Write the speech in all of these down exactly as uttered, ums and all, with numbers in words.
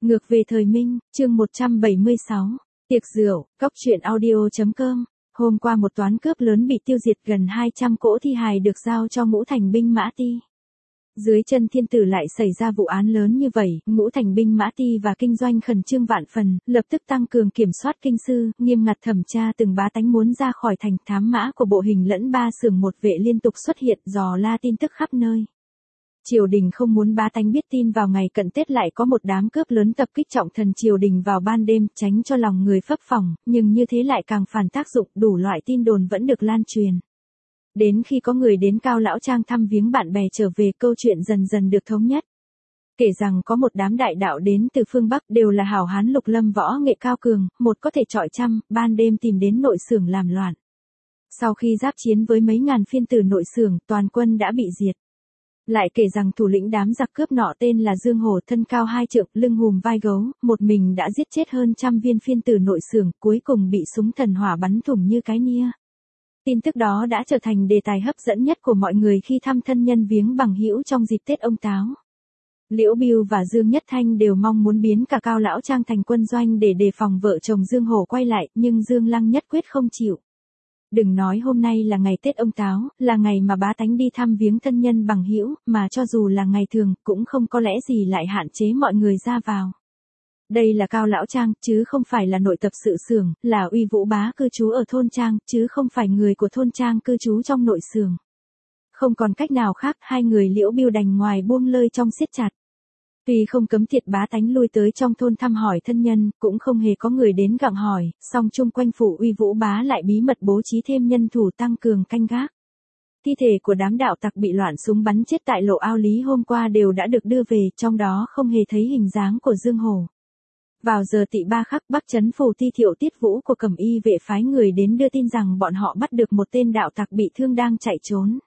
Ngược về thời Minh, chương một trăm bảy mươi sáu. Tiệc rượu, cóc truyện audio.com. Hôm qua một toán cướp lớn bị tiêu diệt, gần hai trăm cỗ thi hài được giao cho Ngũ Thành binh Mã Ti. Dưới chân thiên tử lại xảy ra vụ án lớn như vậy, Ngũ Thành binh Mã Ti và kinh doanh khẩn trương vạn phần, lập tức tăng cường kiểm soát kinh sư, nghiêm ngặt thẩm tra từng bá tánh muốn ra khỏi thành. Thám mã của bộ hình lẫn ba xưởng một vệ liên tục xuất hiện, dò la tin tức khắp nơi. Triều đình không muốn bá tánh biết tin vào ngày cận Tết lại có một đám cướp lớn tập kích trọng thần triều đình vào ban đêm, tránh cho lòng người phấp phỏng, nhưng như thế lại càng phản tác dụng, đủ loại tin đồn vẫn được lan truyền. Đến khi có người đến Cao Lão Trang thăm viếng bạn bè trở về, câu chuyện dần dần được thống nhất. Kể rằng có một đám đại đạo đến từ phương Bắc, đều là hảo hán lục lâm võ nghệ cao cường, một có thể trọi trăm, ban đêm tìm đến nội xưởng làm loạn. Sau khi giáp chiến với mấy ngàn phiên tử nội xưởng, toàn quân đã bị diệt. Lại kể rằng thủ lĩnh đám giặc cướp nọ tên là Dương Hổ, thân cao hai trượng, lưng hùm vai gấu, một mình đã giết chết hơn trăm viên phiên tử nội xưởng, cuối cùng bị súng thần hỏa bắn thủng như cái nia. Tin tức đó đã trở thành đề tài hấp dẫn nhất của mọi người khi thăm thân nhân viếng bằng hữu trong dịp Tết Ông Táo. Liễu Bưu và Dương Nhất Thanh đều mong muốn biến cả Cao Lão Trang thành quân doanh để đề phòng vợ chồng Dương Hổ quay lại, nhưng Dương Lăng nhất quyết không chịu. Đừng nói hôm nay là ngày Tết Ông Táo, là ngày mà bá tánh đi thăm viếng thân nhân bằng hữu, mà cho dù là ngày thường, cũng không có lẽ gì lại hạn chế mọi người ra vào. Đây là Cao Lão Trang, chứ không phải là nội tập sự xưởng, là Uy Vũ bá cư trú ở thôn Trang, chứ không phải người của thôn Trang cư trú trong nội xưởng. Không còn cách nào khác, hai người Liễu Bưu đành ngoài buông lơi trong siết chặt. Tuy không cấm tiệt bá tánh lui tới trong thôn thăm hỏi thân nhân, cũng không hề có người đến gặng hỏi, song chung quanh phủ Uy Vũ bá lại bí mật bố trí thêm nhân thủ tăng cường canh gác. Thi thể của đám đạo tặc bị loạn súng bắn chết tại lộ Ao Lý hôm qua đều đã được đưa về, trong đó không hề thấy hình dáng của Dương Hổ. Vào giờ tỵ ba khắc, Bắc Trấn phủ Ti Thiệu Tiết Vũ của Cẩm Y vệ phái người đến đưa tin rằng bọn họ bắt được một tên đạo tặc bị thương đang chạy trốn.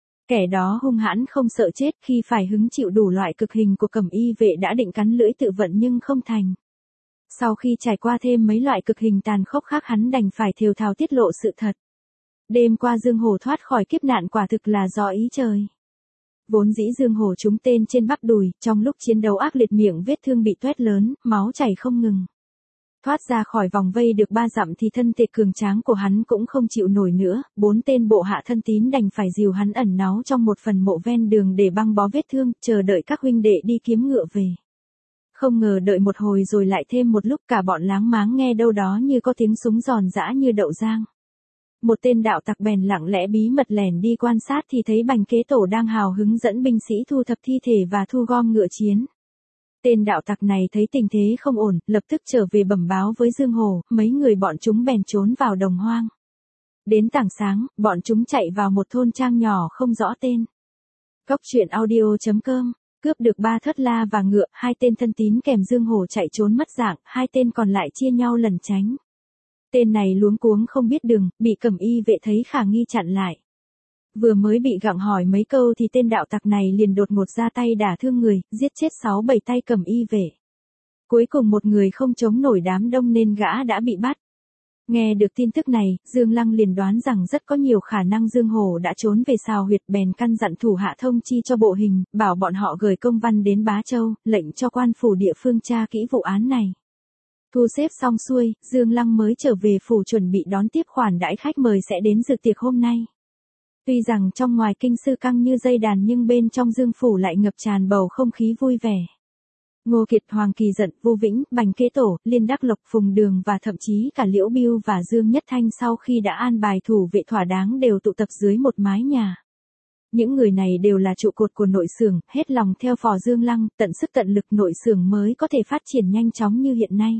Kẻ đó hung hãn không sợ chết, khi phải hứng chịu đủ loại cực hình của Cẩm Y vệ đã định cắn lưỡi tự vận nhưng không thành. Sau khi trải qua thêm mấy loại cực hình tàn khốc khác, hắn đành phải thều thào tiết lộ sự thật. Đêm qua Dương Hổ thoát khỏi kiếp nạn quả thực là do ý trời. Vốn dĩ Dương Hổ trúng tên trên bắp đùi, trong lúc chiến đấu ác liệt miệng vết thương bị toét lớn, máu chảy không ngừng. Thoát ra khỏi vòng vây được ba dặm thì thân thể cường tráng của hắn cũng không chịu nổi nữa, bốn tên bộ hạ thân tín đành phải dìu hắn ẩn náu trong một phần mộ ven đường để băng bó vết thương, chờ đợi các huynh đệ đi kiếm ngựa về. Không ngờ đợi một hồi rồi lại thêm một lúc, cả bọn láng máng nghe đâu đó như có tiếng súng giòn giã như đậu rang. Một tên đạo tặc bèn lặng lẽ bí mật lẻn đi quan sát thì thấy Bành Kế Tổ đang hào hứng dẫn binh sĩ thu thập thi thể và thu gom ngựa chiến. Tên đạo tặc này thấy tình thế không ổn, lập tức trở về bẩm báo với Dương Hổ, mấy người bọn chúng bèn trốn vào đồng hoang. Đến tảng sáng, bọn chúng chạy vào một thôn trang nhỏ không rõ tên. Cóc truyện audio.com. Cướp được ba thớt la và ngựa, hai tên thân tín kèm Dương Hổ chạy trốn mất dạng, hai tên còn lại chia nhau lẩn tránh. Tên này luống cuống không biết đường, bị Cẩm Y vệ thấy khả nghi chặn lại. Vừa mới bị gặng hỏi mấy câu thì tên đạo tặc này liền đột ngột ra tay đả thương người, giết chết sáu bảy tay Cẩm Y vệ. Cuối cùng một người không chống nổi đám đông nên gã đã bị bắt. Nghe được tin tức này, Dương Lăng liền đoán rằng rất có nhiều khả năng Dương Hổ đã trốn về Sào Huyệt, bèn căn dặn thủ hạ thông chi cho bộ hình, bảo bọn họ gửi công văn đến Bá Châu, lệnh cho quan phủ địa phương tra kỹ vụ án này. Thu xếp xong xuôi, Dương Lăng mới trở về phủ chuẩn bị đón tiếp khoản đãi khách mời sẽ đến dự tiệc hôm nay. Tuy rằng trong ngoài kinh sư căng như dây đàn nhưng bên trong Dương phủ lại ngập tràn bầu không khí vui vẻ. Ngô Kiệt, Hoàng Kỳ Dận, Vu Vĩnh, Bành Kế Tổ, Liên Đắc Lộc, Phùng Đường và thậm chí cả Liễu Bưu và Dương Nhất Thanh sau khi đã an bài thủ vệ thỏa đáng đều tụ tập dưới một mái nhà. Những người này đều là trụ cột của nội xưởng, hết lòng theo phò Dương Lăng, tận sức tận lực nội xưởng mới có thể phát triển nhanh chóng như hiện nay.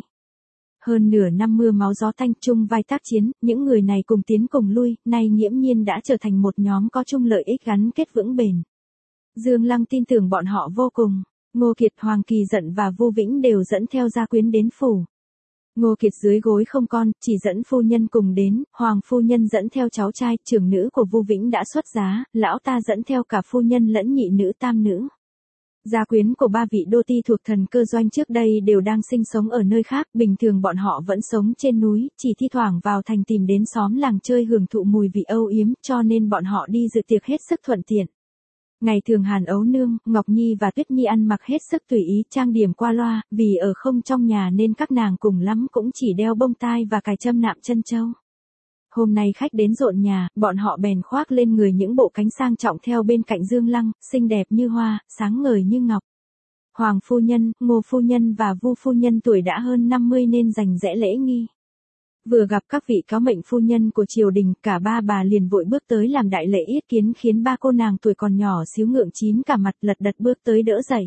Hơn nửa năm mưa máu gió tanh chung vai tác chiến, những người này cùng tiến cùng lui, nay nghiễm nhiên đã trở thành một nhóm có chung lợi ích gắn kết vững bền. Dương Lăng tin tưởng bọn họ vô cùng. Ngô Kiệt, Hoàng Kỳ Dận và Vu Vĩnh đều dẫn theo gia quyến đến phủ. Ngô Kiệt dưới gối không con, chỉ dẫn phu nhân cùng đến, Hoàng phu nhân dẫn theo cháu trai, trưởng nữ của Vu Vĩnh đã xuất giá, lão ta dẫn theo cả phu nhân lẫn nhị nữ tam nữ. Gia quyến của ba vị đô ti thuộc thần cơ doanh trước đây đều đang sinh sống ở nơi khác, bình thường bọn họ vẫn sống trên núi, chỉ thi thoảng vào thành tìm đến xóm làng chơi hưởng thụ mùi vị âu yếm, cho nên bọn họ đi dự tiệc hết sức thuận tiện. Ngày thường Hàn Ấu Nương, Ngọc Nhi và Tuyết Nhi ăn mặc hết sức tùy ý trang điểm qua loa, vì ở không trong nhà nên các nàng cùng lắm cũng chỉ đeo bông tai và cài châm nạm chân châu. Hôm nay khách đến rộn nhà, bọn họ bèn khoác lên người những bộ cánh sang trọng theo bên cạnh Dương Lăng, xinh đẹp như hoa, sáng ngời như ngọc. Hoàng phu nhân, Ngô phu nhân và Vu phu nhân tuổi đã hơn năm mươi nên dành rẽ lễ nghi. Vừa gặp các vị cáo mệnh phu nhân của triều đình, cả ba bà liền vội bước tới làm đại lễ yết kiến, khiến ba cô nàng tuổi còn nhỏ xíu ngượng chín cả mặt, lật đật bước tới đỡ dậy.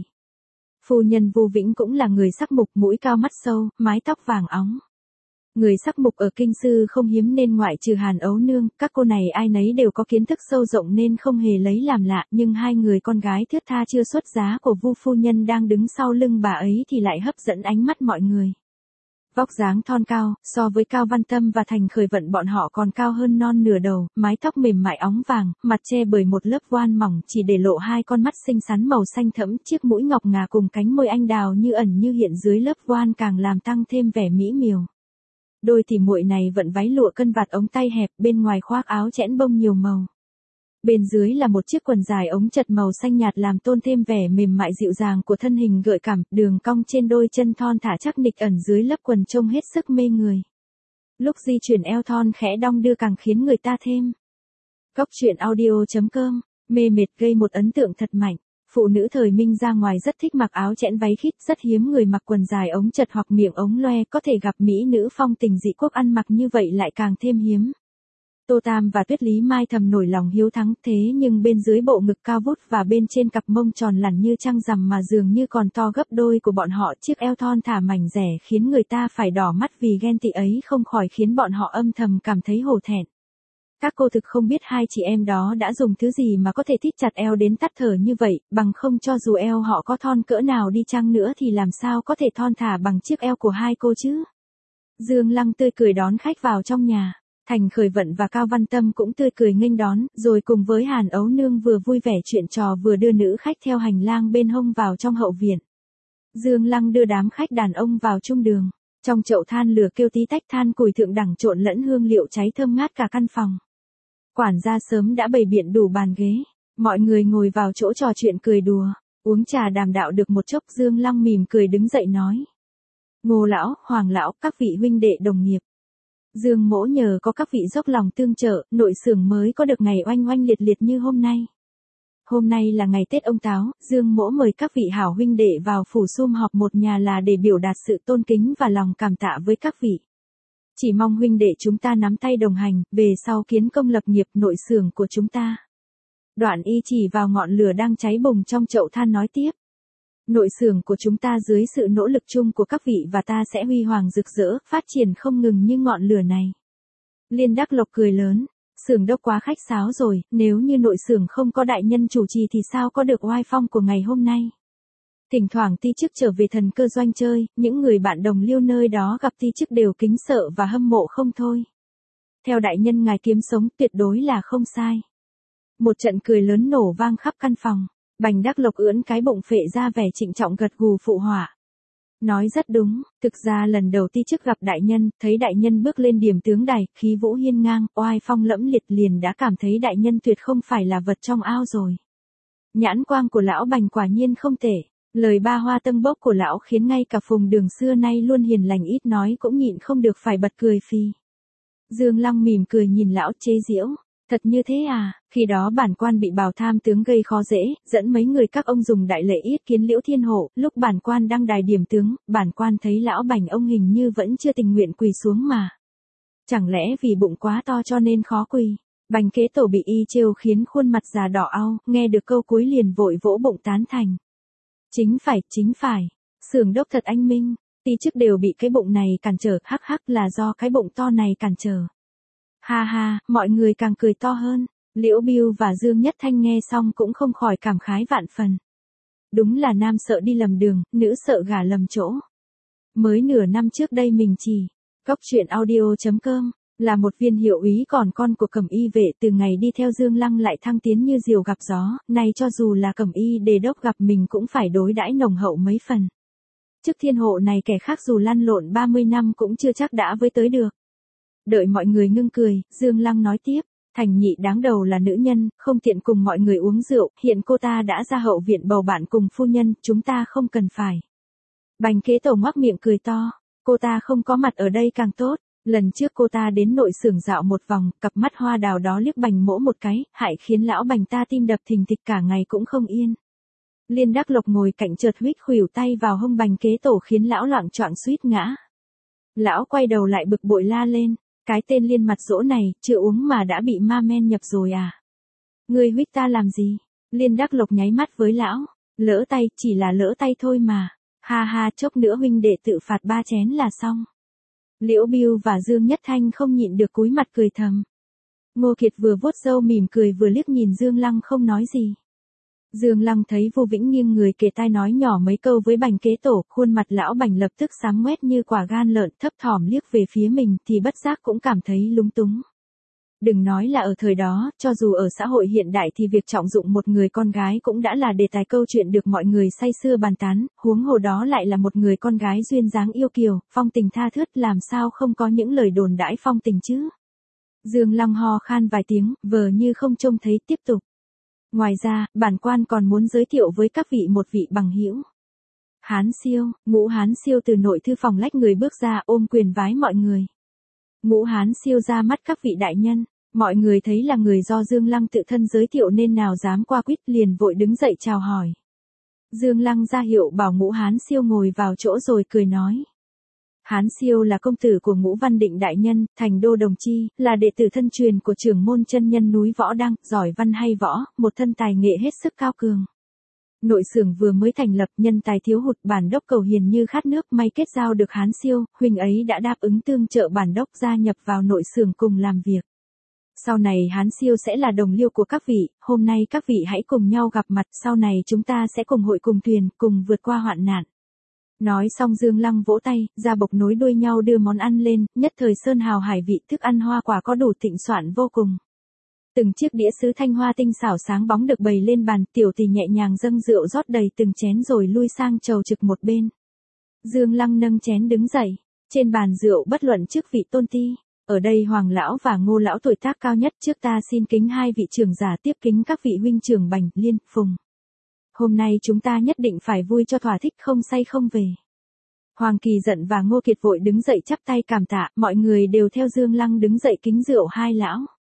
Phu nhân Vu Vĩnh cũng là người sắc mục, mũi cao mắt sâu, mái tóc vàng óng. Người sắc mục ở kinh sư không hiếm nên ngoại trừ Hàn Ấu Nương, các cô này ai nấy đều có kiến thức sâu rộng nên không hề lấy làm lạ, nhưng hai người con gái thướt tha chưa xuất giá của Vu phu nhân đang đứng sau lưng bà ấy thì lại hấp dẫn ánh mắt mọi người. Vóc dáng thon cao, so với Cao Văn Tâm và Thành Khởi Vận bọn họ còn cao hơn non nửa đầu, mái tóc mềm mại óng vàng, mặt che bởi một lớp voan mỏng chỉ để lộ hai con mắt xinh xắn màu xanh thẫm, chiếc mũi ngọc ngà cùng cánh môi anh đào như ẩn như hiện dưới lớp voan càng làm tăng thêm vẻ mỹ miều. Đôi tỉ muội này vận váy lụa cân vạt ống tay hẹp, bên ngoài khoác áo chẽn bông nhiều màu. Bên dưới là một chiếc quần dài ống chật màu xanh nhạt làm tôn thêm vẻ mềm mại dịu dàng của thân hình gợi cảm, đường cong trên đôi chân thon thả chắc nịch ẩn dưới lớp quần trông hết sức mê người. Lúc di chuyển eo thon khẽ đong đưa càng khiến người ta thêm. Cóc truyện audio chấm com, mê mệt gây một ấn tượng thật mạnh. Phụ nữ thời Minh ra ngoài rất thích mặc áo chẽn váy khít, rất hiếm người mặc quần dài ống chật hoặc miệng ống loe, có thể gặp mỹ nữ phong tình dị quốc ăn mặc như vậy lại càng thêm hiếm. Tô Tam và Tuyết Lý Mai thầm nổi lòng hiếu thắng, thế nhưng bên dưới bộ ngực cao vút và bên trên cặp mông tròn lẳn như trăng rằm mà dường như còn to gấp đôi của bọn họ, chiếc eo thon thả mảnh rẻ khiến người ta phải đỏ mắt vì ghen tị ấy không khỏi khiến bọn họ âm thầm cảm thấy hổ thẹn. Các cô thực không biết hai chị em đó đã dùng thứ gì mà có thể thít chặt eo đến tắt thở như vậy, bằng không cho dù eo họ có thon cỡ nào đi chăng nữa thì làm sao có thể thon thả bằng chiếc eo của hai cô chứ. Dương Lăng tươi cười đón khách vào trong nhà. Thành Khởi Vận và Cao Văn Tâm cũng tươi cười nghênh đón, rồi cùng với Hàn Ấu Nương vừa vui vẻ chuyện trò vừa đưa nữ khách theo hành lang bên hông vào trong hậu viện. Dương Lăng đưa đám khách đàn ông vào trung đường. Trong chậu than lửa kêu tí tách, than củi thượng đẳng trộn lẫn hương liệu cháy thơm ngát cả căn phòng. Quản gia sớm đã bày biện đủ bàn ghế, mọi người ngồi vào chỗ trò chuyện cười đùa, uống trà đàm đạo được một chốc. Dương Lăng mỉm cười đứng dậy nói: Ngô lão, Hoàng lão, các vị huynh đệ đồng nghiệp. Dương mỗ nhờ có các vị dốc lòng tương trợ, nội xưởng mới có được ngày oanh oanh liệt liệt như hôm nay. Hôm nay là ngày Tết ông Táo, Dương mỗ mời các vị hảo huynh đệ vào phủ sum họp một nhà là để biểu đạt sự tôn kính và lòng cảm tạ với các vị. Chỉ mong huynh đệ chúng ta nắm tay đồng hành, về sau kiến công lập nghiệp nội xưởng của chúng ta. Đoạn y chỉ vào ngọn lửa đang cháy bùng trong chậu than nói tiếp. Nội xưởng của chúng ta dưới sự nỗ lực chung của các vị và ta sẽ huy hoàng rực rỡ, phát triển không ngừng như ngọn lửa này. Liên Đắc Lộc cười lớn, xưởng đốc quá khách sáo rồi, nếu như nội xưởng không có đại nhân chủ trì thì sao có được oai phong của ngày hôm nay. Thỉnh thoảng ti chức trở về thần cơ doanh chơi, những người bạn đồng liêu nơi đó gặp ti chức đều kính sợ và hâm mộ không thôi. Theo đại nhân ngài kiếm sống tuyệt đối là không sai. Một trận cười lớn nổ vang khắp căn phòng. Bành Đắc Lộc ưỡn cái bụng phệ ra vẻ trịnh trọng gật gù phụ họa. Nói rất đúng, thực ra lần đầu ti chức gặp đại nhân, thấy đại nhân bước lên điểm tướng đài, khí vũ hiên ngang, oai phong lẫm liệt liền đã cảm thấy đại nhân tuyệt không phải là vật trong ao rồi. Nhãn quang của lão Bành quả nhiên không tệ, lời ba hoa tâm bốc của lão khiến ngay cả Phùng Đường xưa nay luôn hiền lành ít nói cũng nhịn không được phải bật cười phì. Dương Lăng mỉm cười nhìn lão chế giễu. Thật như thế à, khi đó bản quan bị Bào Tham tướng gây khó dễ, dẫn mấy người các ông dùng đại lễ yết kiến Liễu Thiên Hộ, lúc bản quan đăng đài điểm tướng, bản quan thấy lão Bành ông hình như vẫn chưa tình nguyện quỳ xuống mà. Chẳng lẽ vì bụng quá to cho nên khó quỳ? Bành kế tổ bị y trêu khiến khuôn mặt già đỏ au, nghe được câu cuối liền vội vỗ bụng tán thành. Chính phải, chính phải, xưởng đốc thật anh minh, ti chức đều bị cái bụng này cản trở, hắc hắc là do cái bụng to này cản trở. Ha ha, mọi người càng cười to hơn, Liễu Bưu và Dương Nhất Thanh nghe xong cũng không khỏi cảm khái vạn phần. Đúng là nam sợ đi lầm đường, nữ sợ gả lầm chỗ. Mới nửa năm trước đây mình chỉ, cóc truyện audio chấm com, là một viên hiệu úy còn con của Cẩm Y vệ, từ ngày đi theo Dương Lăng lại thăng tiến như diều gặp gió, nay cho dù là Cẩm Y đề đốc gặp mình cũng phải đối đãi nồng hậu mấy phần. Chức thiên hộ này kẻ khác dù lăn lộn ba mươi năm cũng chưa chắc đã với tới được. Đợi mọi người ngưng cười, Dương Lăng nói tiếp, Thành Nhị đáng đầu là nữ nhân, không tiện cùng mọi người uống rượu, hiện cô ta đã ra hậu viện bầu bạn cùng phu nhân, chúng ta không cần phải. Bành Kế Tổ ngoác miệng cười to, cô ta không có mặt ở đây càng tốt. Lần trước cô ta đến nội xưởng dạo một vòng, cặp mắt hoa đào đó liếc Bành Mỗ một cái, hại khiến lão Bành ta tim đập thình thịch cả ngày cũng không yên. Liên Đắc Lộc ngồi cạnh chợt huých khuỷu tay vào hông Bành Kế Tổ khiến lão loạng choạng suýt ngã. Lão quay đầu lại bực bội la lên, cái tên Liên mặt dỗ này, chưa uống mà đã bị ma men nhập rồi à? Ngươi huých ta làm gì? Liên Đắc Lộc nháy mắt với lão, lỡ tay, chỉ là lỡ tay thôi mà. Ha ha, chốc nữa huynh đệ tự phạt ba chén là xong. Liễu Bưu và Dương Nhất Thanh không nhịn được cúi mặt cười thầm. Ngô Kiệt vừa vuốt râu mỉm cười vừa liếc nhìn Dương Lăng không nói gì. Dương Lăng thấy Vô Vĩnh nghiêng người kề tai nói nhỏ mấy câu với Bành Kế Tổ, khuôn mặt lão Bành lập tức xám ngoét như quả gan lợn, thấp thỏm liếc về phía mình thì bất giác cũng cảm thấy lúng túng. Đừng nói là ở thời đó, cho dù ở xã hội hiện đại thì việc trọng dụng một người con gái cũng đã là đề tài câu chuyện được mọi người say sưa bàn tán, huống hồ đó lại là một người con gái duyên dáng yêu kiều, phong tình tha thướt, làm sao không có những lời đồn đãi phong tình chứ. Dương Lăng ho khan vài tiếng, vờ như không trông thấy, tiếp tục. Ngoài ra, bản quan còn muốn giới thiệu với các vị một vị bằng hữu. Hán Siêu, Ngũ Hán Siêu từ nội thư phòng lách người bước ra, ôm quyền vái mọi người. Ngũ Hán Siêu ra mắt các vị đại nhân, mọi người thấy là người do Dương Lăng tự thân giới thiệu nên nào dám qua quýt, liền vội đứng dậy chào hỏi. Dương Lăng ra hiệu bảo Ngũ Hán Siêu ngồi vào chỗ rồi cười nói. Hán Siêu là công tử của Ngũ Văn Định đại nhân, thành đô đồng chi, là đệ tử thân truyền của trưởng môn chân nhân núi Võ Đăng, giỏi văn hay võ, một thân tài nghệ hết sức cao cường. Nội xưởng vừa mới thành lập, nhân tài thiếu hụt, bản đốc cầu hiền như khát nước, may kết giao được Hán Siêu, huynh ấy đã đáp ứng tương trợ bản đốc gia nhập vào nội xưởng cùng làm việc. Sau này Hán Siêu sẽ là đồng liêu của các vị, hôm nay các vị hãy cùng nhau gặp mặt, sau này chúng ta sẽ cùng hội cùng thuyền, cùng vượt qua hoạn nạn. Nói xong Dương Lăng vỗ tay, ra bộc nối đuôi nhau đưa món ăn lên, nhất thời sơn hào hải vị, thức ăn hoa quả có đủ thịnh soạn vô cùng. Từng chiếc đĩa sứ thanh hoa tinh xảo sáng bóng được bày lên bàn, tiểu tỷ nhẹ nhàng dâng rượu rót đầy từng chén rồi lui sang chầu trực một bên. Dương Lăng nâng chén đứng dậy, trên bàn rượu bất luận trước vị tôn ti. Ở đây Hoàng lão và Ngô lão tuổi tác cao nhất, trước ta xin kính hai vị trưởng giả, tiếp kính các vị huynh trưởng Bành, Liên, Phùng. Hôm nay chúng ta nhất định phải vui cho thỏa thích, không say không về. Hoàng Kỳ Dận và Ngô Kiệt vội đứng dậy chắp tay cảm tạ, mọi người đều theo Dương Lăng đứng dậy kính rượu hai lão.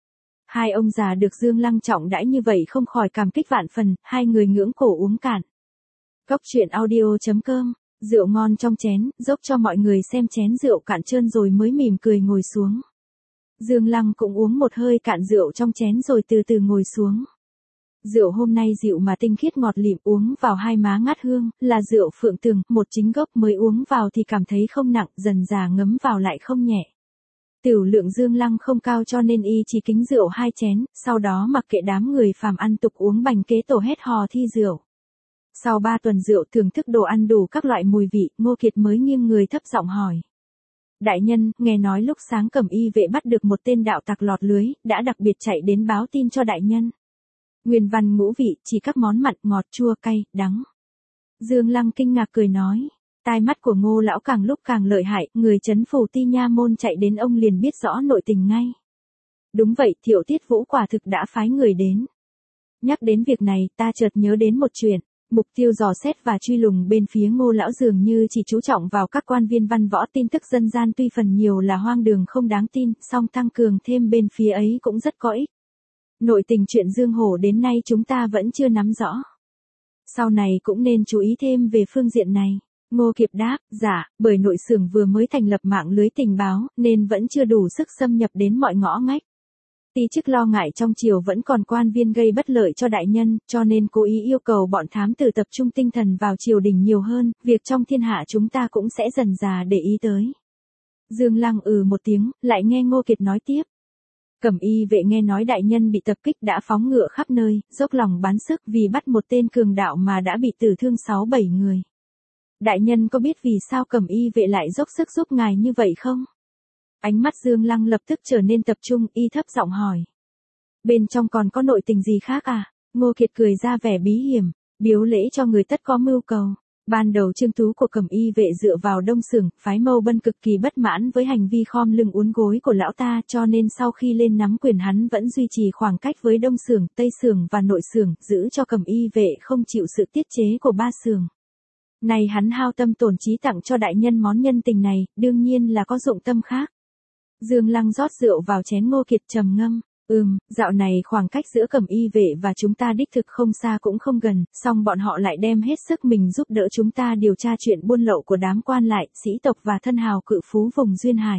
Hai ông già được Dương Lăng trọng đãi như vậy không khỏi cảm kích vạn phần, hai người ngưỡng cổ uống cạn. Cốc truyện audio chấm com, rượu ngon trong chén, dốc cho mọi người xem chén rượu cạn trơn rồi mới mỉm cười ngồi xuống. Dương Lăng cũng uống một hơi cạn rượu trong chén rồi từ từ ngồi xuống. Rượu hôm nay dịu mà tinh khiết ngọt lịm, uống vào hai má ngát hương, là rượu Phượng Tường, một chính gốc, mới uống vào thì cảm thấy không nặng, dần dà ngấm vào lại không nhẹ. Tiểu lượng Dương Lăng không cao cho nên y chỉ kính rượu hai chén, sau đó mặc kệ đám người phàm ăn tục uống. Bành Kế Tổ hét hò thi rượu. Sau ba tuần rượu thưởng thức đồ ăn đủ các loại mùi vị, Ngô Kiệt mới nghiêng người thấp giọng hỏi. Đại nhân, nghe nói lúc sáng Cẩm Y vệ bắt được một tên đạo tặc lọt lưới, đã đặc biệt chạy đến báo tin cho đại nhân. Nguyên văn ngũ vị, chỉ các món mặn, ngọt, chua, cay, đắng. Dương Lăng kinh ngạc cười nói. Tai mắt của Ngô lão càng lúc càng lợi hại, người trấn phủ Ti Nha môn chạy đến ông liền biết rõ nội tình ngay. Đúng vậy, Thiệu Tiết Vũ quả thực đã phái người đến. Nhắc đến việc này, ta chợt nhớ đến một chuyện. Mục tiêu dò xét và truy lùng bên phía Ngô lão dường như chỉ chú trọng vào các quan viên văn võ, tin tức dân gian tuy phần nhiều là hoang đường không đáng tin, song tăng cường thêm bên phía ấy cũng rất có ích. Nội tình chuyện Dương Hổ đến nay chúng ta vẫn chưa nắm rõ. Sau này cũng nên chú ý thêm về phương diện này. Ngô Kiệt đáp, dạ, bởi nội xưởng vừa mới thành lập mạng lưới tình báo, nên vẫn chưa đủ sức xâm nhập đến mọi ngõ ngách. Ti chức lo ngại trong triều vẫn còn quan viên gây bất lợi cho đại nhân, cho nên cố ý yêu cầu bọn thám tử tập trung tinh thần vào triều đình nhiều hơn, việc trong thiên hạ chúng ta cũng sẽ dần dà để ý tới. Dương Lăng ừ một tiếng, lại nghe Ngô Kiệt nói tiếp. Cẩm Y vệ nghe nói đại nhân bị tập kích đã phóng ngựa khắp nơi, dốc lòng bán sức vì bắt một tên cường đạo mà đã bị tử thương sáu bảy người. Đại nhân có biết vì sao Cẩm Y vệ lại dốc sức giúp ngài như vậy không? Ánh mắt Dương Lăng lập tức trở nên tập trung, y thấp giọng hỏi. Bên trong còn có nội tình gì khác à? Ngô Kiệt cười ra vẻ bí hiểm, biếu lễ cho người tất có mưu cầu. Ban đầu Trương Tú của Cẩm Y vệ dựa vào Đông Xưởng, phái Mâu Bân cực kỳ bất mãn với hành vi khom lưng uốn gối của lão ta, cho nên sau khi lên nắm quyền hắn vẫn duy trì khoảng cách với Đông Xưởng, Tây Xưởng và Nội Xưởng, giữ cho Cẩm Y vệ không chịu sự tiết chế của ba xưởng. Này hắn hao tâm tổn trí tặng cho đại nhân món nhân tình này, đương nhiên là có dụng tâm khác. Dương Lăng rót rượu vào chén Ngô Kiệt trầm ngâm. Ừm, dạo này khoảng cách giữa Cẩm Y vệ và chúng ta đích thực không xa cũng không gần, song bọn họ lại đem hết sức mình giúp đỡ chúng ta điều tra chuyện buôn lậu của đám quan lại, sĩ tộc và thân hào cự phú vùng Duyên Hải.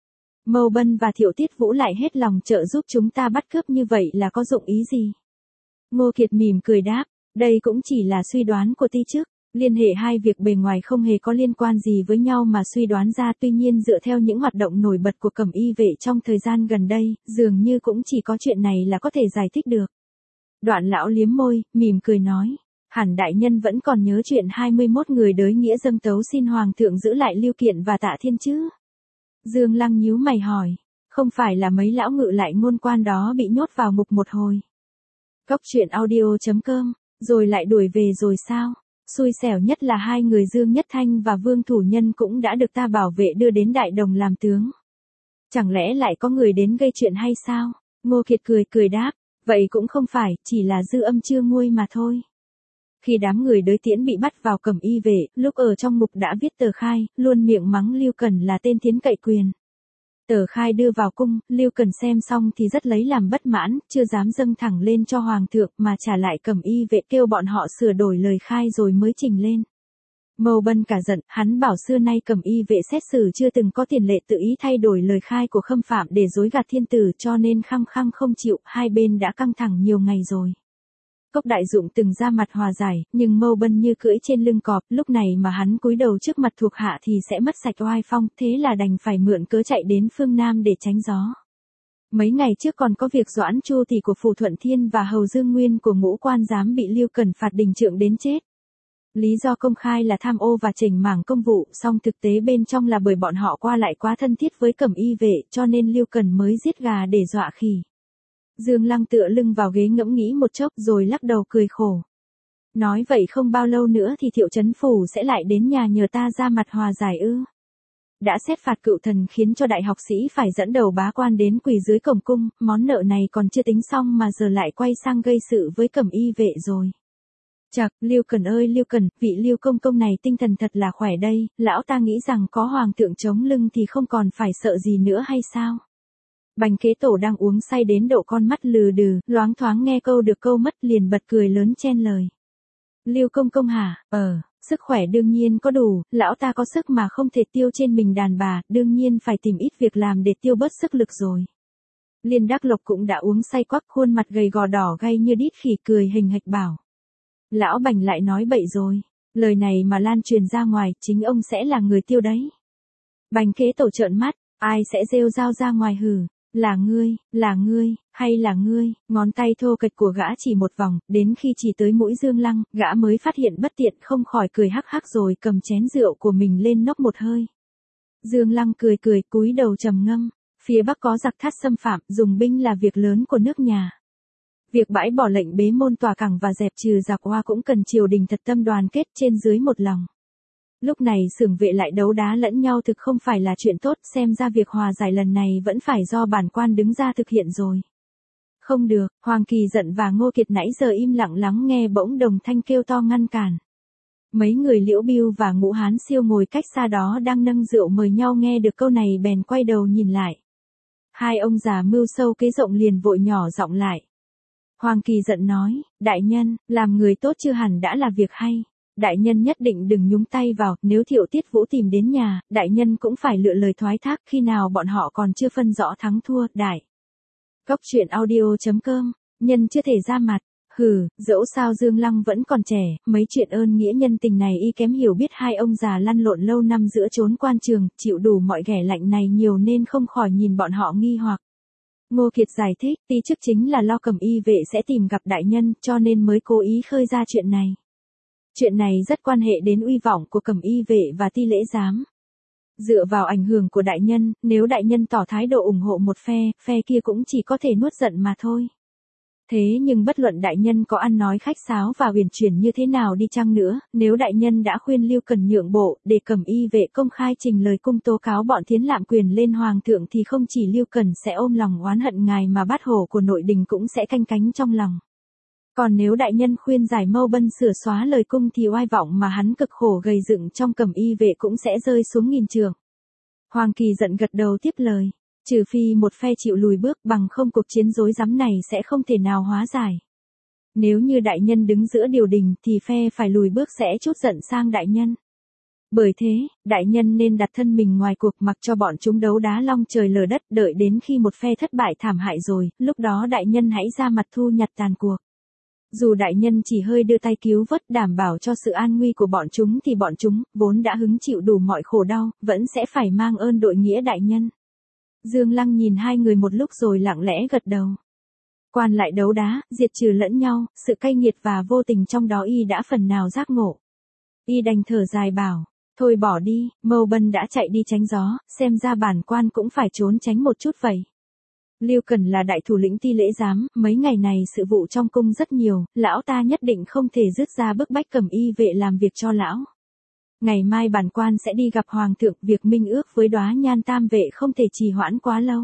Mâu Bân và Thiệu Tiết Vũ lại hết lòng trợ giúp chúng ta bắt cướp như vậy là có dụng ý gì? Ngô Kiệt mỉm cười đáp, đây cũng chỉ là suy đoán của ti chức. Liên hệ hai việc bề ngoài không hề có liên quan gì với nhau mà suy đoán ra, tuy nhiên dựa theo những hoạt động nổi bật của Cẩm Y vệ trong thời gian gần đây, dường như cũng chỉ có chuyện này là có thể giải thích được. Đoạn lão liếm môi, mỉm cười nói, hẳn đại nhân vẫn còn nhớ chuyện hai mươi mốt người đới nghĩa dâng tấu xin hoàng thượng giữ lại Lưu Kiện và Tạ Thiên chứ? Dương Lăng nhíu mày hỏi, không phải là mấy lão ngự lại ngôn quan đó bị nhốt vào ngục một hồi. Cóc truyện audio chấm com, rồi lại đuổi về rồi sao? Xui xẻo nhất là hai người Dương Nhất Thanh và Vương Thủ Nhân cũng đã được ta bảo vệ đưa đến Đại Đồng làm tướng. Chẳng lẽ lại có người đến gây chuyện hay sao? Ngô Kiệt cười cười đáp, vậy cũng không phải, chỉ là dư âm chưa nguôi mà thôi. Khi đám người đới tiễn bị bắt vào Cẩm Y vệ, lúc ở trong ngục đã viết tờ khai, luôn miệng mắng Lưu Cần là tên thiến cậy quyền. Tờ khai đưa vào cung, Lưu Cần xem xong thì rất lấy làm bất mãn, chưa dám dâng thẳng lên cho hoàng thượng mà trả lại Cẩm Y vệ kêu bọn họ sửa đổi lời khai rồi mới trình lên. Mâu Bân cả giận, hắn bảo xưa nay Cẩm Y vệ xét xử chưa từng có tiền lệ tự ý thay đổi lời khai của khâm phạm để dối gạt thiên tử, cho nên khăng khăng không chịu, hai bên đã căng thẳng nhiều ngày rồi. Cốc Đại Dụng từng ra mặt hòa giải, nhưng Mâu Bân như cưỡi trên lưng cọp, lúc này mà hắn cúi đầu trước mặt thuộc hạ thì sẽ mất sạch oai phong, thế là đành phải mượn cớ chạy đến phương Nam để tránh gió. Mấy ngày trước còn có việc Doãn Chu Tỷ của Phủ Thuận Thiên và Hầu Dương Nguyên của Ngũ Quan Giám bị Lưu Cần phạt đình trượng đến chết. Lý do công khai là tham ô và chỉnh mảng công vụ, song thực tế bên trong là bởi bọn họ qua lại quá thân thiết với Cẩm Y vệ, cho nên Lưu Cần mới giết gà để dọa khỉ. Dương Lăng tựa lưng vào ghế ngẫm nghĩ một chốc rồi lắc đầu cười khổ. Nói vậy không bao lâu nữa thì Thiệu Chấn Phủ sẽ lại đến nhà nhờ ta ra mặt hòa giải ư? Đã xét phạt cựu thần khiến cho đại học sĩ phải dẫn đầu bá quan đến quỳ dưới cổng cung, món nợ này còn chưa tính xong mà giờ lại quay sang gây sự với Cẩm Y vệ rồi. Chậc, Lưu Cần ơi Lưu Cần, vị Lưu công công này tinh thần thật là khỏe đây, lão ta nghĩ rằng có hoàng thượng chống lưng thì không còn phải sợ gì nữa hay sao? Bành Kế Tổ đang uống say đến độ con mắt lừ đừ, loáng thoáng nghe câu được câu mất liền bật cười lớn chen lời. Lưu công công hả? Ờ, sức khỏe đương nhiên có đủ, lão ta có sức mà không thể tiêu trên mình đàn bà, đương nhiên phải tìm ít việc làm để tiêu bớt sức lực rồi. Liên Đắc Lộc cũng đã uống say quắc, khuôn mặt gầy gò đỏ gay như đít khỉ, cười hình hạch bảo. Lão Bành lại nói bậy rồi, lời này mà lan truyền ra ngoài, chính ông sẽ là người tiêu đấy. Bành Kế Tổ trợn mắt, ai sẽ rêu rao ra ngoài hử? Là ngươi, là ngươi, hay là ngươi? Ngón tay thô kệch của gã chỉ một vòng, đến khi chỉ tới mũi Dương Lăng, gã mới phát hiện bất tiện, không khỏi cười hắc hắc rồi cầm chén rượu của mình lên nốc một hơi. Dương Lăng cười cười, cúi đầu trầm ngâm. Phía Bắc có giặc thát xâm phạm, dùng binh là việc lớn của nước nhà. Việc bãi bỏ lệnh bế môn tòa cảng và dẹp trừ giặc Hoa cũng cần triều đình thật tâm đoàn kết trên dưới một lòng. Lúc này xưởng vệ lại đấu đá lẫn nhau thực không phải là chuyện tốt, xem ra việc hòa giải lần này vẫn phải do bản quan đứng ra thực hiện rồi. Không được, Hoàng Kỳ giận và Ngô Kiệt nãy giờ im lặng lắng nghe bỗng đồng thanh kêu to ngăn cản. Mấy người Liễu Bưu và Ngũ Hán Siêu ngồi cách xa đó đang nâng rượu mời nhau nghe được câu này bèn quay đầu nhìn lại. Hai ông già mưu sâu kế rộng liền vội nhỏ giọng lại. Hoàng Kỳ giận nói, đại nhân, làm người tốt chưa hẳn đã là việc hay. Đại nhân nhất định đừng nhúng tay vào, nếu Thiệu Tiết Vũ tìm đến nhà, đại nhân cũng phải lựa lời thoái thác khi nào bọn họ còn chưa phân rõ thắng thua, đại. Cóc truyện audio chấm com, nhân chưa thể ra mặt, hừ, dẫu sao Dương Lăng vẫn còn trẻ, mấy chuyện ơn nghĩa nhân tình này y kém hiểu biết, hai ông già lăn lộn lâu năm giữa chốn quan trường, chịu đủ mọi ghẻ lạnh này nhiều nên không khỏi nhìn bọn họ nghi hoặc. Ngô Kiệt giải thích, ti chức chính là lo Cẩm Y vệ sẽ tìm gặp đại nhân, cho nên mới cố ý khơi ra chuyện này. Chuyện này rất quan hệ đến uy vọng của Cẩm Y vệ và ti lễ giám. Dựa vào ảnh hưởng của đại nhân, nếu đại nhân tỏ thái độ ủng hộ một phe, phe kia cũng chỉ có thể nuốt giận mà thôi. Thế nhưng bất luận đại nhân có ăn nói khách sáo và huyền chuyển như thế nào đi chăng nữa, nếu đại nhân đã khuyên Lưu Cần nhượng bộ, để Cẩm Y vệ công khai trình lời cung tố cáo bọn Thiến lạm quyền lên hoàng thượng thì không chỉ Lưu Cần sẽ ôm lòng oán hận ngài mà bát hổ của nội đình cũng sẽ canh cánh trong lòng. Còn nếu đại nhân khuyên giải Mâu Bân sửa xóa lời cung thì oai vọng mà hắn cực khổ gầy dựng trong Cẩm Y vệ cũng sẽ rơi xuống nghìn trượng. Hoàng Kỳ giận gật đầu tiếp lời. Trừ phi một phe chịu lùi bước, bằng không cuộc chiến rối rắm này sẽ không thể nào hóa giải. Nếu như đại nhân đứng giữa điều đình thì phe phải lùi bước sẽ trút giận sang đại nhân. Bởi thế, đại nhân nên đặt thân mình ngoài cuộc mặc cho bọn chúng đấu đá long trời lở đất, đợi đến khi một phe thất bại thảm hại rồi, lúc đó đại nhân hãy ra mặt thu nhặt tàn cuộc. Dù đại nhân chỉ hơi đưa tay cứu vớt đảm bảo cho sự an nguy của bọn chúng thì bọn chúng, vốn đã hứng chịu đủ mọi khổ đau, vẫn sẽ phải mang ơn đội nghĩa đại nhân. Dương Lăng nhìn hai người một lúc rồi lặng lẽ gật đầu. Quan lại đấu đá, diệt trừ lẫn nhau, sự cay nghiệt và vô tình trong đó y đã phần nào giác ngộ. Y đành thở dài bảo, thôi bỏ đi, Mâu Bân đã chạy đi tránh gió, xem ra bản quan cũng phải trốn tránh một chút vậy. Lưu Cần là đại thủ lĩnh Ti Lễ Giám, mấy ngày này sự vụ trong cung rất nhiều, lão ta nhất định không thể dứt ra bức bách Cẩm Y vệ làm việc cho lão. Ngày mai bản quan sẽ đi gặp hoàng thượng, việc minh ước với Đóa Nhan Tam vệ không thể trì hoãn quá lâu.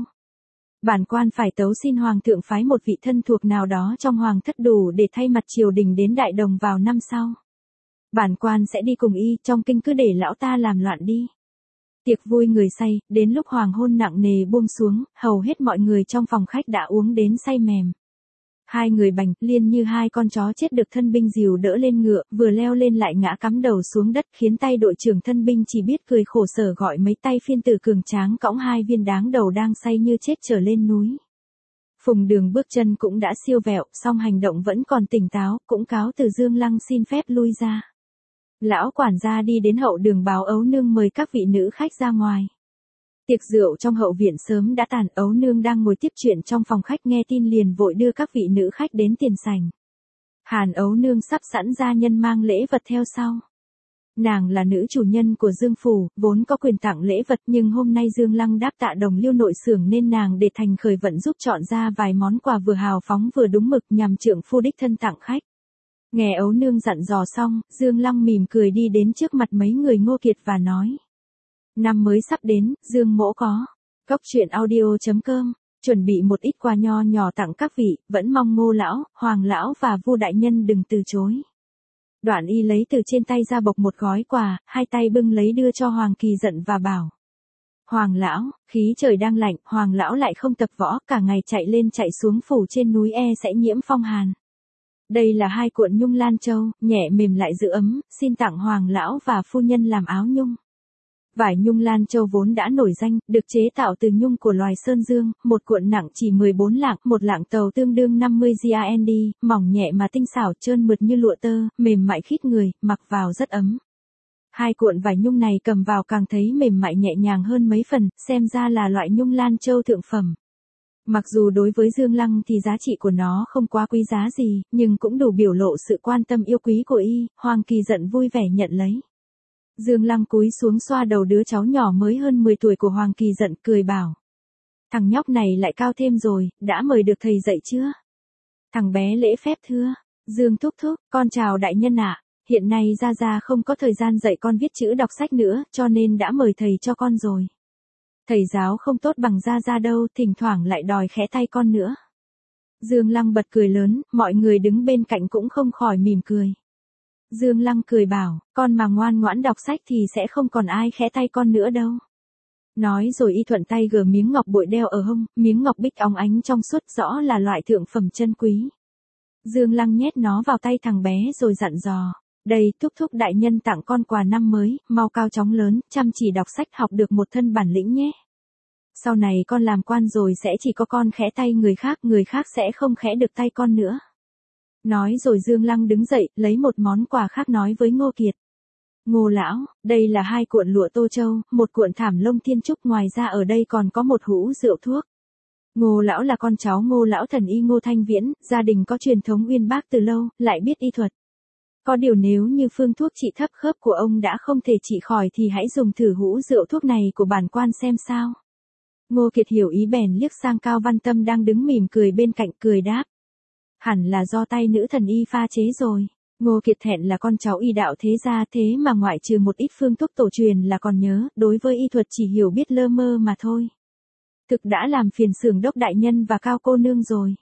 Bản quan phải tấu xin hoàng thượng phái một vị thân thuộc nào đó trong hoàng thất đủ để thay mặt triều đình đến Đại Đồng vào năm sau. Bản quan sẽ đi cùng y, trong kinh cứ để lão ta làm loạn đi. Tiệc vui người say, đến lúc hoàng hôn nặng nề buông xuống, hầu hết mọi người trong phòng khách đã uống đến say mềm. Hai người Bành, Liên như hai con chó chết được thân binh dìu đỡ lên ngựa, vừa leo lên lại ngã cắm đầu xuống đất, khiến tay đội trưởng thân binh chỉ biết cười khổ sở gọi mấy tay phiên tử cường tráng cõng hai viên đáng đầu đang say như chết trở lên núi. Phùng Đường bước chân cũng đã siêu vẹo, song hành động vẫn còn tỉnh táo, cũng cáo từ Dương Lăng xin phép lui ra. Lão quản gia đi đến hậu đường báo Ấu Nương mời các vị nữ khách ra ngoài. Tiệc rượu trong hậu viện sớm đã tàn, Ấu Nương đang ngồi tiếp chuyện trong phòng khách nghe tin liền vội đưa các vị nữ khách đến tiền sảnh. Hàn Ấu Nương sắp sẵn gia nhân mang lễ vật theo sau. Nàng là nữ chủ nhân của Dương Phủ, vốn có quyền tặng lễ vật nhưng hôm nay Dương Lăng đáp tạ Đồng Liêu nội xưởng nên nàng để thành khởi vận giúp chọn ra vài món quà vừa hào phóng vừa đúng mực nhằm trượng phu đích thân tặng khách. Nghe Ấu Nương dặn dò xong, Dương Lăng mỉm cười đi đến trước mặt mấy người Ngô Kiệt và nói. Năm mới sắp đến, Dương mỗ có. Cốc truyện audio chấm com, chuẩn bị một ít quà nho nhỏ tặng các vị, vẫn mong Ngô lão, Hoàng lão và Vu đại nhân đừng từ chối. Đoạn y lấy từ trên tay ra bọc một gói quà, hai tay bưng lấy đưa cho Hoàng Kỳ giận và bảo. Hoàng lão, khí trời đang lạnh, Hoàng lão lại không tập võ, cả ngày chạy lên chạy xuống phủ trên núi e sẽ nhiễm phong hàn. Đây là hai cuộn nhung lan châu, nhẹ mềm lại giữ ấm, xin tặng Hoàng lão và phu nhân làm áo nhung. Vải nhung lan châu vốn đã nổi danh, được chế tạo từ nhung của loài sơn dương, một cuộn nặng chỉ mười bốn lạng, một lạng tàu tương đương năm mươi grand, mỏng nhẹ mà tinh xảo trơn mượt như lụa tơ, mềm mại khít người, mặc vào rất ấm. Hai cuộn vải nhung này cầm vào càng thấy mềm mại nhẹ nhàng hơn mấy phần, xem ra là loại nhung lan châu thượng phẩm. Mặc dù đối với Dương Lăng thì giá trị của nó không quá quý giá gì, nhưng cũng đủ biểu lộ sự quan tâm yêu quý của y, Hoàng Kỳ giận vui vẻ nhận lấy. Dương Lăng cúi xuống xoa đầu đứa cháu nhỏ mới hơn mười tuổi của Hoàng Kỳ giận cười bảo. Thằng nhóc này lại cao thêm rồi, đã mời được thầy dạy chưa? Thằng bé lễ phép thưa. Dương thúc thúc, con chào đại nhân ạ, hiện nay Gia Gia không có thời gian dạy con viết chữ đọc sách nữa, cho nên đã mời thầy cho con rồi. Thầy giáo không tốt bằng Gia Gia đâu, thỉnh thoảng lại đòi khẽ tay con nữa. Dương Lăng bật cười lớn, mọi người đứng bên cạnh cũng không khỏi mỉm cười. Dương Lăng cười bảo, con mà ngoan ngoãn đọc sách thì sẽ không còn ai khẽ tay con nữa đâu. Nói rồi y thuận tay gỡ miếng ngọc bội đeo ở hông, miếng ngọc bích óng ánh trong suốt rõ là loại thượng phẩm chân quý. Dương Lăng nhét nó vào tay thằng bé rồi dặn dò, đây thúc thúc đại nhân tặng con quà năm mới, mau cao chóng lớn, chăm chỉ đọc sách học được một thân bản lĩnh nhé. Sau này con làm quan rồi sẽ chỉ có con khẽ tay người khác, người khác sẽ không khẽ được tay con nữa. Nói rồi Dương Lăng đứng dậy, lấy một món quà khác nói với Ngô Kiệt. Ngô lão, đây là hai cuộn lụa Tô Châu, một cuộn thảm lông thiên trúc, ngoài ra ở đây còn có một hũ rượu thuốc. Ngô lão là con cháu Ngô lão thần y Ngô Thanh Viễn, gia đình có truyền thống uyên bác từ lâu, lại biết y thuật. Có điều nếu như phương thuốc trị thấp khớp của ông đã không thể trị khỏi thì hãy dùng thử hũ rượu thuốc này của bản quan xem sao. Ngô Kiệt hiểu ý bèn liếc sang Cao Văn Tâm đang đứng mỉm cười bên cạnh cười đáp. Hẳn là do tay nữ thần y pha chế rồi. Ngô Kiệt Thẹn là con cháu y đạo thế gia thế mà ngoại trừ một ít phương thuốc tổ truyền là còn nhớ, đối với y thuật chỉ hiểu biết lơ mơ mà thôi. Thực đã làm phiền xưởng đốc đại nhân và Cao cô nương rồi.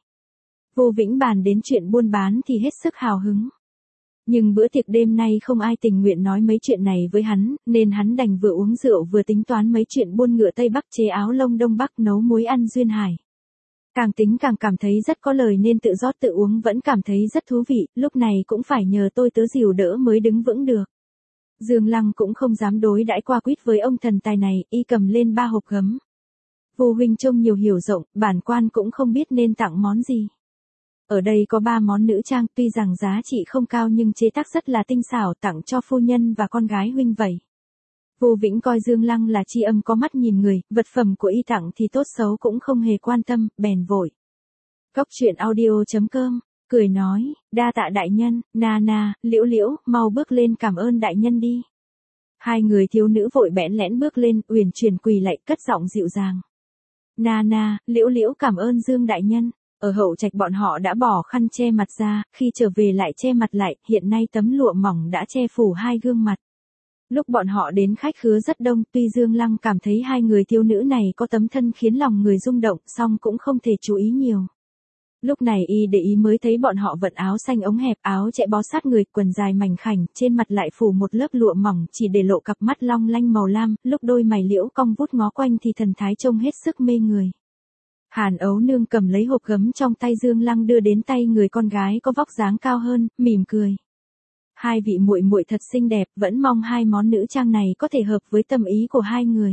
Vô Vĩnh bàn đến chuyện buôn bán thì hết sức hào hứng. Nhưng bữa tiệc đêm nay không ai tình nguyện nói mấy chuyện này với hắn, nên hắn đành vừa uống rượu vừa tính toán mấy chuyện buôn ngựa Tây Bắc chế áo lông Đông Bắc nấu muối ăn duyên hải. Càng tính càng cảm thấy rất có lời nên tự rót tự uống vẫn cảm thấy rất thú vị, lúc này cũng phải nhờ tôi tớ dìu đỡ mới đứng vững được. Dương Lăng cũng không dám đối đãi qua quýt với ông thần tài này, y cầm lên ba hộp gấm. Vô huynh trông nhiều hiểu rộng, bản quan cũng không biết nên tặng món gì. Ở đây có ba món nữ trang, tuy rằng giá trị không cao nhưng chế tác rất là tinh xảo, tặng cho phu nhân và con gái huynh vậy. Vô Vĩnh coi Dương Lăng là tri âm có mắt nhìn người, vật phẩm của y tặng thì tốt xấu cũng không hề quan tâm, bèn vội. Cóc truyện audio chấm com, cười nói, đa tạ đại nhân, na na, Liễu Liễu, mau bước lên cảm ơn đại nhân đi. Hai người thiếu nữ vội bẽn lẽn bước lên, uyển chuyển quỳ lạy, cất giọng dịu dàng. Na na, Liễu Liễu cảm ơn Dương đại nhân. Ở hậu trạch bọn họ đã bỏ khăn che mặt ra, khi trở về lại che mặt lại, hiện nay tấm lụa mỏng đã che phủ hai gương mặt. Lúc bọn họ đến khách khứa rất đông, tuy Dương Lăng cảm thấy hai người thiếu nữ này có tấm thân khiến lòng người rung động, song cũng không thể chú ý nhiều. Lúc này y để ý mới thấy bọn họ vận áo xanh ống hẹp, áo chạy bó sát người, quần dài mảnh khảnh, trên mặt lại phủ một lớp lụa mỏng chỉ để lộ cặp mắt long lanh màu lam, lúc đôi mày liễu cong vút ngó quanh thì thần thái trông hết sức mê người. Hàn Ấu Nương cầm lấy hộp gấm trong tay Dương Lăng đưa đến tay người con gái có vóc dáng cao hơn, mỉm cười. Hai vị muội muội thật xinh đẹp, vẫn mong hai món nữ trang này có thể hợp với tâm ý của hai người.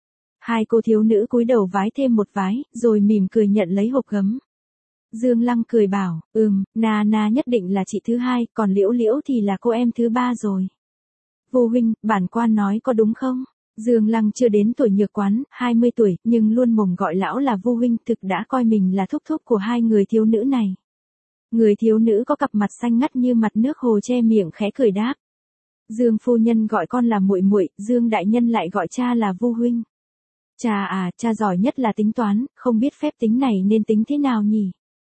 Hai cô thiếu nữ cúi đầu vái thêm một vái, rồi mỉm cười nhận lấy hộp gấm. Dương Lăng cười bảo, ừm, na na nhất định là chị thứ hai, còn Liễu Liễu thì là cô em thứ ba rồi. Vô huynh, bản quan nói có đúng không? Dương Lăng chưa đến tuổi nhược quán, hai mươi tuổi, nhưng luôn mồm gọi lão là vô huynh, thực đã coi mình là thúc thúc của hai người thiếu nữ này. Người thiếu nữ có cặp mặt xanh ngắt như mặt nước hồ che miệng khẽ cười đáp. Dương phu nhân gọi con là muội muội, Dương đại nhân lại gọi cha là vô huynh. Cha à, cha giỏi nhất là tính toán, không biết phép tính này nên tính thế nào nhỉ?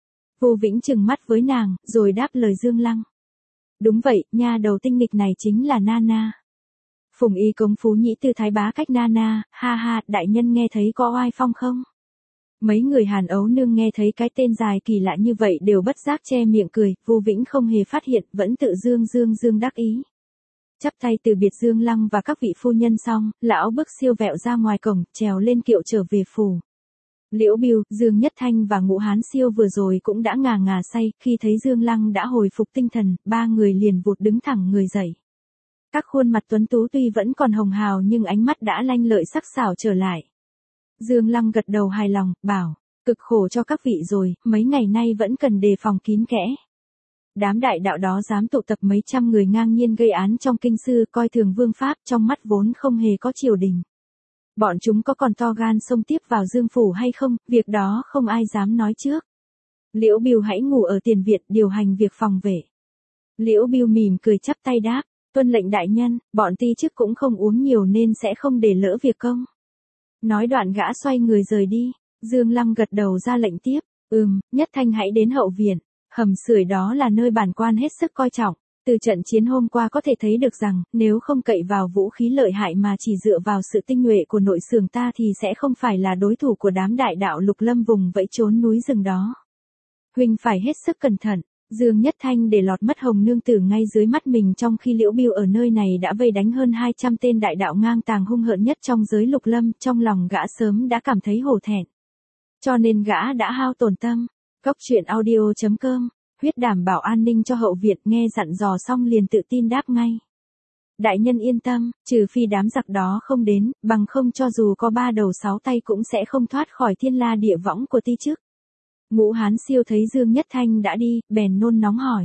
Vô Vĩnh trừng mắt với nàng, rồi đáp lời Dương Lăng. Đúng vậy, nha đầu tinh nghịch này chính là Nana. Phùng y công phú nhĩ từ thái bá cách Nana, ha ha, đại nhân nghe thấy có oai phong không? Mấy người Hàn Ấu Nương nghe thấy cái tên dài kỳ lạ như vậy đều bất giác che miệng cười, Vô Vĩnh không hề phát hiện, vẫn tự dương dương dương đắc ý. Chắp tay từ biệt Dương Lăng và các vị phu nhân xong, lão bước siêu vẹo ra ngoài cổng, trèo lên kiệu trở về phủ. Liễu Biêu, Dương Nhất Thanh và Ngũ Hán Siêu vừa rồi cũng đã ngà ngà say, khi thấy Dương Lăng đã hồi phục tinh thần, ba người liền vụt đứng thẳng người dậy. Các khuôn mặt tuấn tú tuy vẫn còn hồng hào nhưng ánh mắt đã lanh lợi sắc sảo trở lại. Dương Lăng gật đầu hài lòng, bảo, cực khổ cho các vị rồi, mấy ngày nay vẫn cần đề phòng kín kẽ. Đám đại đạo đó dám tụ tập mấy trăm người ngang nhiên gây án trong kinh sư, coi thường vương pháp, trong mắt vốn không hề có triều đình. Bọn chúng có còn to gan xông tiếp vào Dương phủ hay không, việc đó không ai dám nói trước. Liễu Biêu hãy ngủ ở tiền viện điều hành việc phòng vệ. Liễu Biêu mỉm cười chắp tay đáp, tuân lệnh đại nhân, bọn ti chức cũng không uống nhiều nên sẽ không để lỡ việc công. Nói đoạn gã xoay người rời đi, Dương Lăng gật đầu ra lệnh tiếp, ừm, Nhất Thanh hãy đến hậu viện, hầm sưởi đó là nơi bản quan hết sức coi trọng. Từ trận chiến hôm qua có thể thấy được rằng, nếu không cậy vào vũ khí lợi hại mà chỉ dựa vào sự tinh nhuệ của nội xưởng ta thì sẽ không phải là đối thủ của đám đại đạo Lục Lâm vùng vẫy trốn núi rừng đó. Huynh phải hết sức cẩn thận. Dương Nhất Thanh để lọt mất Hồng nương tử ngay dưới mắt mình trong khi Liễu Biêu ở nơi này đã vây đánh hơn hai trăm tên đại đạo ngang tàng hung hợn nhất trong giới Lục Lâm, trong lòng gã sớm đã cảm thấy hổ thẹn. Cho nên gã đã hao tổn tâm. Cóc truyện audio chấm com, huyết đảm bảo an ninh cho hậu viện, nghe dặn dò xong liền tự tin đáp ngay. Đại nhân yên tâm, trừ phi đám giặc đó không đến, bằng không cho dù có ba đầu sáu tay cũng sẽ không thoát khỏi thiên la địa võng của ti chức. Ngũ Hán Siêu thấy Dương Nhất Thanh đã đi, bèn nôn nóng hỏi.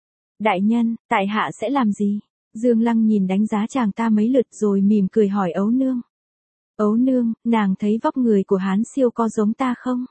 Đại nhân, tại hạ sẽ làm gì? Dương Lăng nhìn đánh giá chàng ta mấy lượt rồi mỉm cười hỏi Ấu Nương. Ấu Nương, nàng thấy vóc người của Hán Siêu có giống ta không?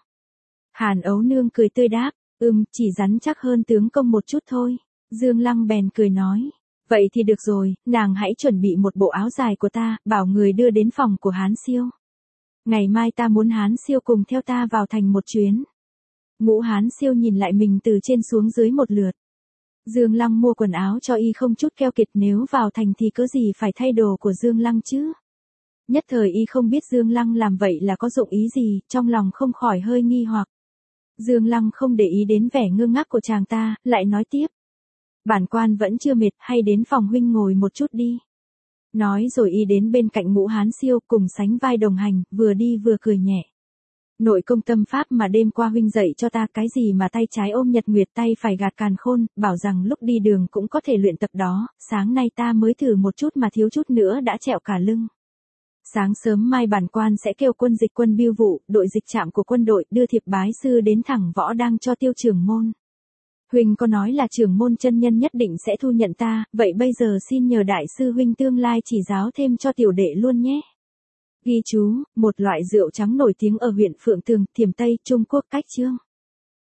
Hàn Ấu Nương cười tươi đáp, ừm, chỉ rắn chắc hơn tướng công một chút thôi. Dương Lăng bèn cười nói. Vậy thì được rồi, nàng hãy chuẩn bị một bộ áo dài của ta, bảo người đưa đến phòng của Hán Siêu. Ngày mai ta muốn Hán Siêu cùng theo ta vào thành một chuyến. Ngũ Hán Siêu nhìn lại mình từ trên xuống dưới một lượt. Dương Lăng mua quần áo cho y không chút keo kiệt, nếu vào thành thì cớ gì phải thay đồ của Dương Lăng chứ? Nhất thời y không biết Dương Lăng làm vậy là có dụng ý gì, trong lòng không khỏi hơi nghi hoặc. Dương Lăng không để ý đến vẻ ngơ ngác của chàng ta, lại nói tiếp. Bản quan vẫn chưa mệt, hay đến phòng huynh ngồi một chút đi. Nói rồi y đến bên cạnh Ngũ Hán Siêu cùng sánh vai đồng hành, vừa đi vừa cười nhẹ. Nội công tâm pháp mà đêm qua huynh dạy cho ta, cái gì mà tay trái ôm nhật nguyệt tay phải gạt càn khôn, bảo rằng lúc đi đường cũng có thể luyện tập đó, sáng nay ta mới thử một chút mà thiếu chút nữa đã trẹo cả lưng. Sáng sớm mai bản quan sẽ kêu quân dịch quân biêu vụ, đội dịch trạm của quân đội đưa thiệp bái sư đến thẳng võ đang cho Tiêu trưởng môn. Huynh có nói là trưởng môn chân nhân nhất định sẽ thu nhận ta, vậy bây giờ xin nhờ đại sư huynh tương lai chỉ giáo thêm cho tiểu đệ luôn nhé. Ghi chú, một loại rượu trắng nổi tiếng ở huyện Phượng Tường, Thiểm Tây, Trung Quốc, cách chương.